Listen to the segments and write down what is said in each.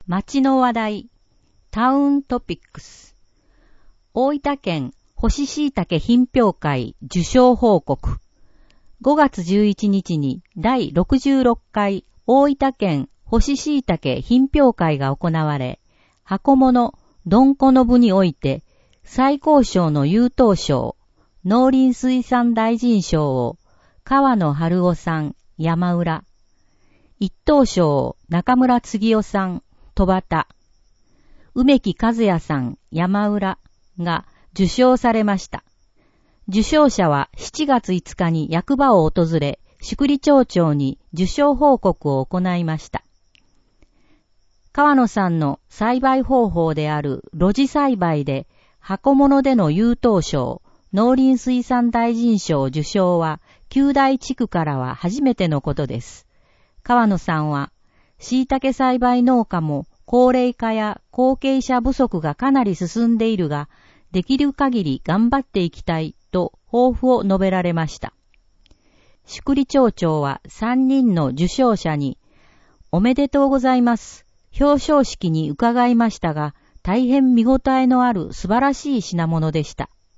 町の話題、タウントピックス。大分県干し椎茸品評会受賞報告。5月11日に第66回大分県干し椎茸品評会が行われ、箱物どんこの部において最高賞の優等賞、農林水産大臣賞を川野春夫さん、山浦。一等賞中村次夫さん、戸端。梅木和也さん、山浦が受賞されました。受賞者は7月5日に役場を訪れ、宿利町長に受賞報告を行いました。川野さんの栽培方法である露地栽培で箱物での優等賞、農林水産大臣賞受賞は九大地区からは初めてのことです。川野さんは、椎茸栽培農家も高齢化や後継者不足がかなり進んでいるが、できる限り頑張っていきたいと抱負を述べられました。宿利町長は3人の受賞者に、おめでとうございます。表彰式に伺いましたが、大変見応えのある素晴らしい品物でした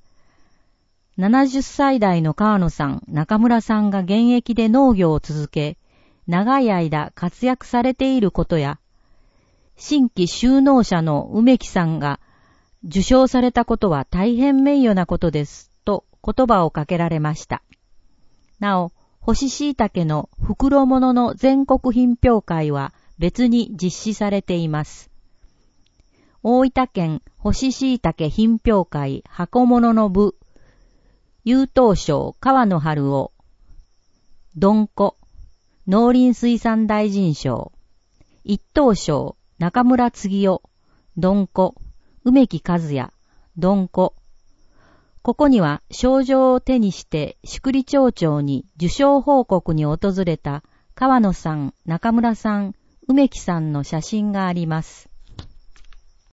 。70歳代の川野さん、中村さんが現役で農業を続け、長い間活躍されていることや、新規就農者の梅木さんが受賞されたことは大変名誉なことです、と言葉をかけられました。なお、干し椎茸の袋物の全国品評会は別に実施されています。大分県干し椎茸品評会箱物の部、優等賞川野春夫、どんこ、農林水産大臣賞、一等賞中村次夫、どんこ、梅木和也、どんこ。ここには賞状を手にして宿利町長に受賞報告に訪れた川野さん、中村さん、梅木さんの写真があります。